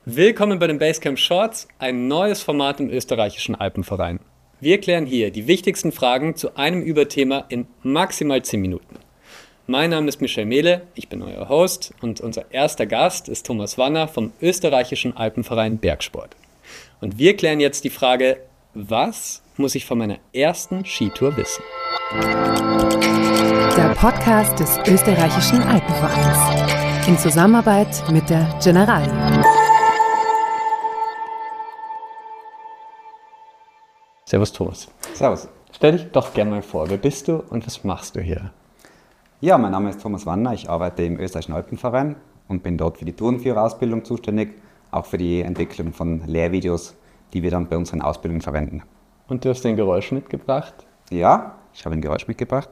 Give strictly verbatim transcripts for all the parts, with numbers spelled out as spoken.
Willkommen bei den Basecamp Shorts, ein neues Format im österreichischen Alpenverein. Wir klären hier die wichtigsten Fragen zu einem Überthema in maximal zehn Minuten. Mein Name ist Michel Mehle, ich bin euer Host und unser erster Gast ist Thomas Wanner vom österreichischen Alpenverein Bergsport. Und wir klären jetzt die Frage, was muss ich von meiner ersten Skitour wissen? Der Podcast des österreichischen Alpenvereins in Zusammenarbeit mit der Generali. Servus Thomas. Servus. Stell dich doch gerne mal vor, wer bist du und was machst du hier? Ja, mein Name ist Thomas Wanner, ich arbeite im österreichischen Alpenverein und bin dort für die Tourenführerausbildung zuständig, auch für die Entwicklung von Lehrvideos, die wir dann bei unseren Ausbildungen verwenden. Und du hast ein Geräusch mitgebracht? Ja, ich habe ein Geräusch mitgebracht.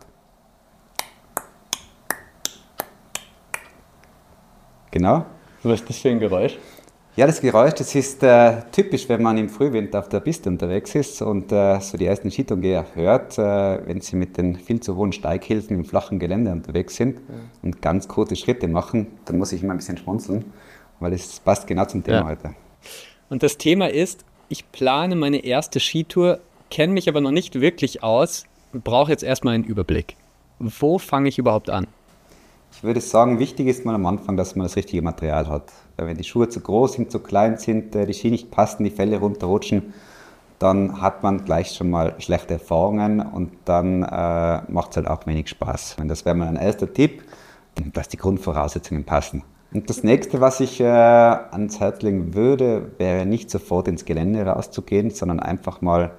Genau. Was ist das für ein Geräusch? Ja, das Geräusch, das ist äh, typisch, wenn man im Frühwinter auf der Piste unterwegs ist und äh, so die ersten Skitourengeher hört, äh, wenn sie mit den viel zu hohen Steighilfen im flachen Gelände unterwegs sind ja. und ganz kurze Schritte machen, dann muss ich immer ein bisschen schmunzeln, weil das passt genau zum Thema ja. heute. Und das Thema ist, ich plane meine erste Skitour, kenne mich aber noch nicht wirklich aus, brauche jetzt erstmal einen Überblick. Wo fange ich überhaupt an? Ich würde sagen, wichtig ist mal am Anfang, dass man das richtige Material hat. Wenn die Schuhe zu groß sind, zu klein sind, die Ski nicht passen, die Felle runterrutschen, dann hat man gleich schon mal schlechte Erfahrungen und dann äh, macht es halt auch wenig Spaß. Und das wäre mal ein erster Tipp, dass die Grundvoraussetzungen passen. Und das nächste, was ich äh, ans Herz legen würde, wäre nicht sofort ins Gelände rauszugehen, sondern einfach mal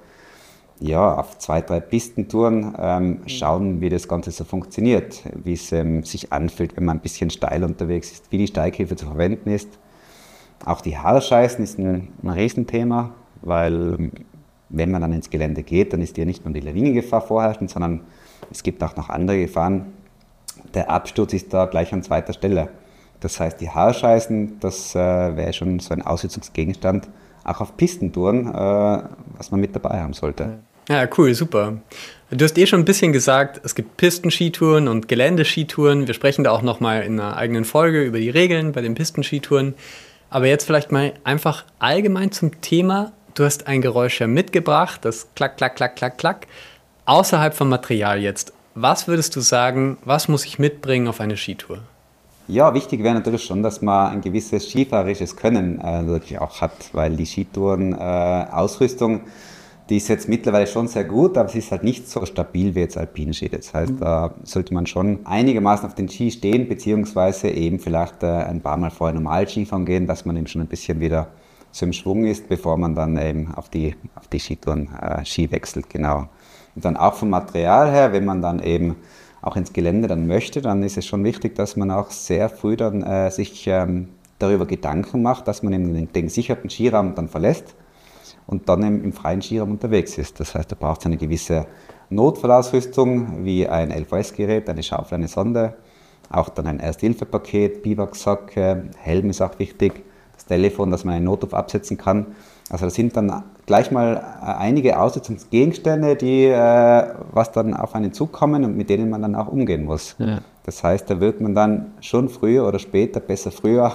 ja, auf zwei, drei Pistentouren ähm, schauen, wie das Ganze so funktioniert, wie es ähm, sich anfühlt, wenn man ein bisschen steil unterwegs ist, wie die Steighilfe zu verwenden ist. Auch die Haarscheißen ist ein, ein Riesenthema, weil wenn man dann ins Gelände geht, dann ist ja nicht nur die Lawinengefahr vorherrschend, sondern es gibt auch noch andere Gefahren. Der Absturz ist da gleich an zweiter Stelle. Das heißt, die Haarscheißen, das äh, wäre schon so ein Ausrüstungsgegenstand, auch auf Pistentouren, äh, was man mit dabei haben sollte. Ja, cool, super. Du hast eh schon ein bisschen gesagt, es gibt Pistenskitouren und Geländeskitouren. Wir sprechen da auch nochmal in einer eigenen Folge über die Regeln bei den Pistenskitouren. Aber jetzt vielleicht mal einfach allgemein zum Thema. Du hast ein Geräusch ja mitgebracht, das Klack, Klack, Klack, Klack, Klack. Außerhalb vom Material jetzt, was würdest du sagen, was muss ich mitbringen auf eine Skitour? Ja, wichtig wäre natürlich schon, dass man ein gewisses skifahrerisches Können äh, natürlich auch hat, weil die Skitouren-Ausrüstung, äh, die ist jetzt mittlerweile schon sehr gut, aber sie ist halt nicht so stabil wie jetzt Alpinski. Das heißt, da mhm. sollte man schon einigermaßen auf den Ski stehen, beziehungsweise eben vielleicht äh, ein paar Mal vorher normal Skifahren gehen, dass man eben schon ein bisschen wieder so im Schwung ist, bevor man dann eben auf die, auf die Skitouren äh, Ski wechselt, genau. Und dann auch vom Material her, wenn man dann eben auch ins Gelände dann möchte, dann ist es schon wichtig, dass man auch sehr früh dann äh, sich ähm, darüber Gedanken macht, dass man eben den, den gesicherten Skiraum dann verlässt und dann im, im freien Skiraum unterwegs ist. Das heißt, da braucht es eine gewisse Notfallausrüstung, wie ein L V S-Gerät, eine Schaufel, eine Sonde, auch dann ein Erste-Hilfe-Paket, Biwaksack, äh, Helm ist auch wichtig, das Telefon, dass man einen Notruf absetzen kann. Also das sind dann gleich mal einige Ausrüstungsgegenstände, die äh, was dann auf einen zukommen und mit denen man dann auch umgehen muss. Ja. Das heißt, da wird man dann schon früher oder später, besser früher,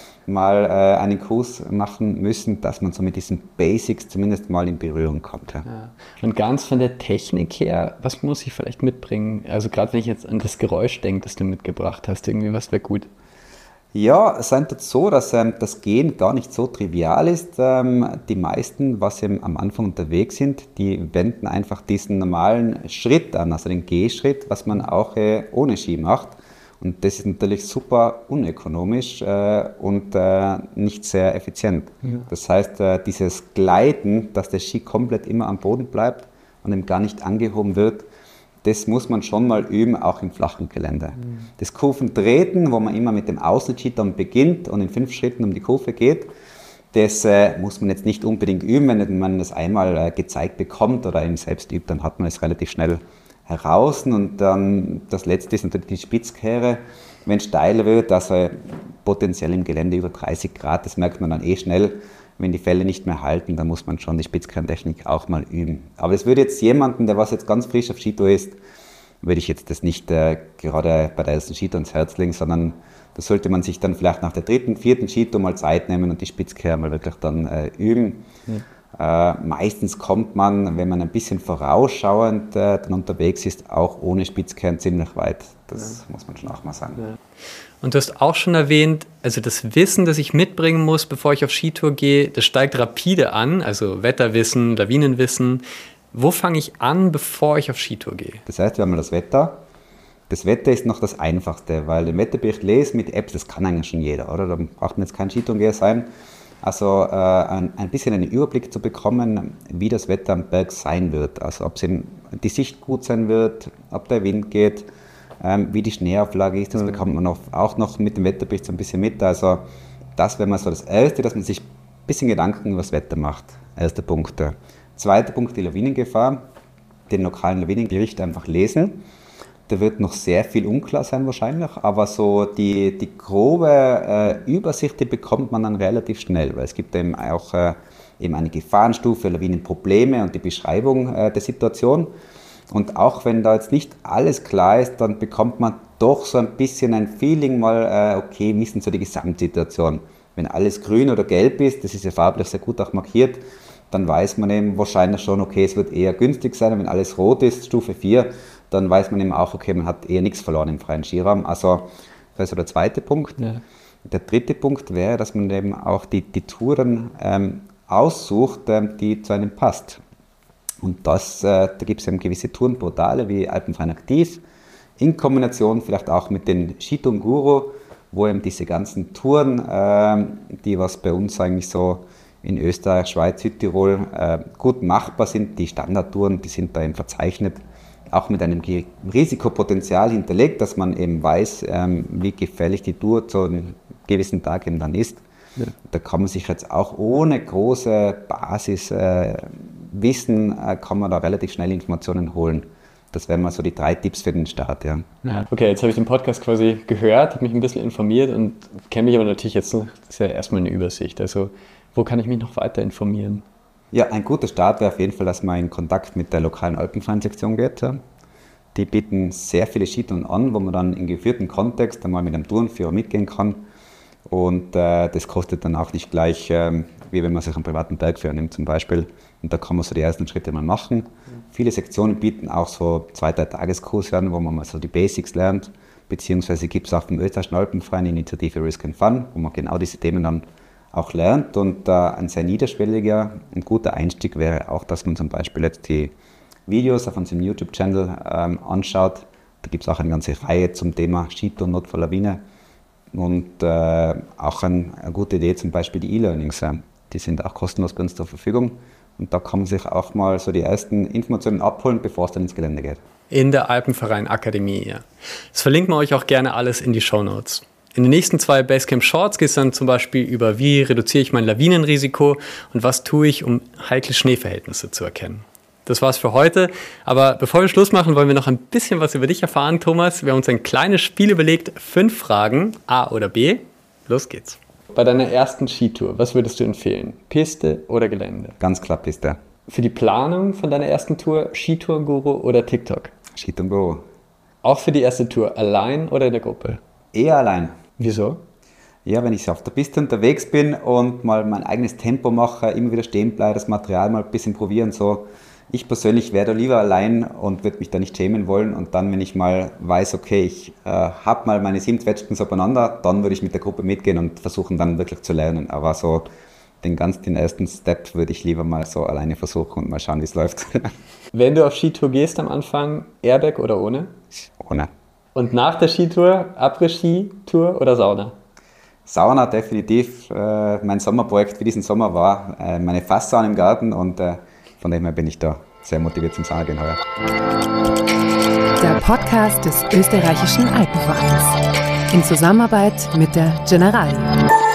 mal äh, einen Kurs machen müssen, dass man so mit diesen Basics zumindest mal in Berührung kommt. Ja. Ja. Und ganz von der Technik her, was muss ich vielleicht mitbringen? Also gerade wenn ich jetzt an das Geräusch denke, das du mitgebracht hast, irgendwie was wäre gut? Ja, es ist so, dass ähm, das Gehen gar nicht so trivial ist. Ähm, die meisten, was eben am Anfang unterwegs sind, die wenden einfach diesen normalen Schritt an, also den Gehschritt, was man auch äh, ohne Ski macht. Und das ist natürlich super unökonomisch äh, und äh, nicht sehr effizient. Ja. Das heißt, äh, dieses Gleiten, dass der Ski komplett immer am Boden bleibt und eben gar nicht angehoben wird, das muss man schon mal üben, auch im flachen Gelände. Mhm. Das Kurventreten, wo man immer mit dem Außenski dann beginnt und in fünf Schritten um die Kurve geht, das äh, muss man jetzt nicht unbedingt üben. Wenn man das einmal äh, gezeigt bekommt oder eben selbst übt, dann hat man es relativ schnell heraus. Und dann das letzte ist natürlich die Spitzkehre. Wenn es steiler wird, also potenziell im Gelände über dreißig Grad, das merkt man dann eh schnell. Wenn die Fälle nicht mehr halten, dann muss man schon die Spitzkehrentechnik auch mal üben. Aber es würde jetzt jemanden, der was jetzt ganz frisch auf Skitour ist, würde ich jetzt das nicht äh, gerade bei der ersten Skitour ins Herz legen, sondern Da sollte man sich dann vielleicht nach der dritten, vierten Skitour mal Zeit nehmen und die Spitzkehr mal wirklich dann äh, üben. Ja. Äh, meistens kommt man, wenn man ein bisschen vorausschauend äh, dann unterwegs ist, auch ohne Spitzkehren ziemlich weit. Das ja. muss man schon auch mal sagen. Ja. Und du hast auch schon erwähnt, also das Wissen, das ich mitbringen muss, bevor ich auf Skitour gehe, das steigt rapide an, also Wetterwissen, Lawinenwissen. Wo fange ich an, bevor ich auf Skitour gehe? Das heißt, wir haben das Wetter. Das Wetter ist noch das Einfachste, weil den Wetterbericht lesen mit Apps, das kann eigentlich schon jeder, oder? Da braucht man jetzt kein Skitourengeher sein. Also äh, ein, ein bisschen einen Überblick zu bekommen, wie das Wetter am Berg sein wird. Also ob die Sicht gut sein wird, ob der Wind geht, ähm, wie die Schneeauflage ist, das bekommt man auch, auch noch mit dem Wetterbericht so ein bisschen mit. Also das wäre mal so das Erste, dass man sich ein bisschen Gedanken über das Wetter macht. Erster Punkt. Zweiter Punkt, die Lawinengefahr. Den lokalen Lawinenbericht einfach lesen. Da wird noch sehr viel unklar sein wahrscheinlich, aber so die, die grobe äh, Übersicht, die bekommt man dann relativ schnell, weil es gibt eben auch äh, eben eine Gefahrenstufe, Lawinenprobleme und die Beschreibung äh, der Situation. Und auch wenn da jetzt nicht alles klar ist, dann bekommt man doch so ein bisschen ein Feeling mal, äh, okay, wie ist denn so die Gesamtsituation? Wenn alles grün oder gelb ist, das ist ja farblich sehr gut auch markiert, dann weiß man eben wahrscheinlich schon, okay, es wird eher günstig sein. Und wenn alles rot ist, Stufe vier, dann weiß man eben auch, okay, man hat eher nichts verloren im freien Skiraum. Also das ist so der zweite Punkt. Ja. Der dritte Punkt wäre, dass man eben auch die, die Touren ähm, aussucht, ähm, die zu einem passt. Und das, äh, da gibt es eben gewisse Tourenportale wie Alpenverein Aktiv, in Kombination vielleicht auch mit den Skitour-Guru, wo eben diese ganzen Touren, äh, die was bei uns eigentlich so in Österreich, Schweiz, Südtirol äh, gut machbar sind, die Standardtouren, die sind da eben verzeichnet, auch mit einem Risikopotenzial hinterlegt, dass man eben weiß, ähm, wie gefährlich die Tour zu einem gewissen Tag eben dann ist. Ja. Da kann man sich jetzt auch ohne große Basiswissen, äh, äh, kann man da relativ schnell Informationen holen. Das wären mal so die drei Tipps für den Start. Ja. Ja, okay, jetzt habe ich den Podcast quasi gehört, habe mich ein bisschen informiert und kenne mich aber natürlich jetzt noch, das ist ja erstmal eine Übersicht. Also wo kann ich mich noch weiter informieren? Ja, ein guter Start wäre auf jeden Fall, dass man in Kontakt mit der lokalen Alpenverein-Sektion geht. Ja. Die bieten sehr viele Skitouren an, wo man dann in geführten Kontext einmal mit einem Tourenführer mitgehen kann. Und äh, das kostet dann auch nicht gleich, ähm, wie wenn man sich einen privaten Bergführer nimmt zum Beispiel. Und da kann man so die ersten Schritte mal machen. Mhm. Viele Sektionen bieten auch so zwei, drei Tageskurse an, wo man mal so die Basics lernt. Beziehungsweise gibt es auch vom österreichischen Alpenverein die Initiative Risk and Fun, wo man genau diese Themen dann auch lernt. Und äh, ein sehr niederschwelliger und guter Einstieg wäre auch, dass man zum Beispiel jetzt die Videos auf unserem YouTube-Channel ähm, anschaut. Da gibt es auch eine ganze Reihe zum Thema Skitour, Not vor Lawine. Und äh, auch ein, eine gute Idee zum Beispiel die E-Learnings. Äh, die sind auch kostenlos bei uns zur Verfügung. Und da kann man sich auch mal so die ersten Informationen abholen, bevor es dann ins Gelände geht. In der Alpenverein Akademie, ja. Das verlinken wir euch auch gerne alles in die Shownotes. In den nächsten zwei Basecamp Shorts geht es dann zum Beispiel über, wie reduziere ich mein Lawinenrisiko und was tue ich, um heikle Schneeverhältnisse zu erkennen. Das war's für heute, aber bevor wir Schluss machen, wollen wir noch ein bisschen was über dich erfahren, Thomas. Wir haben uns ein kleines Spiel überlegt, fünf Fragen, A oder B. Los geht's. Bei deiner ersten Skitour, was würdest du empfehlen? Piste oder Gelände? Ganz klar Piste. Für die Planung von deiner ersten Tour, Skitour-Guru oder TikTok? Skitour-Guru. Auch für die erste Tour, allein oder in der Gruppe? Eher allein. Wieso? Ja, wenn ich auf der Piste unterwegs bin und mal mein eigenes Tempo mache, immer wieder stehen bleibe, das Material mal ein bisschen probieren, so. Ich persönlich wäre da lieber allein und würde mich da nicht schämen wollen. Und dann, wenn ich mal weiß, okay, ich äh, habe mal meine sieben Zwetschgen so beieinander, dann würde ich mit der Gruppe mitgehen und versuchen dann wirklich zu lernen. Aber so den ganz den ersten Step würde ich lieber mal so alleine versuchen und mal schauen, wie es läuft. Wenn du auf Skitour gehst am Anfang, Airbag oder ohne? Ohne. Und nach der Skitour, Après-Ski-Tour oder Sauna? Sauna definitiv. Äh, mein Sommerprojekt für diesen Sommer war äh, meine Fasssauna im Garten und äh, von dem her bin ich da sehr motiviert zum Sauna gehen heuer. Der Podcast des Österreichischen Alpenvereins in Zusammenarbeit mit der Generali.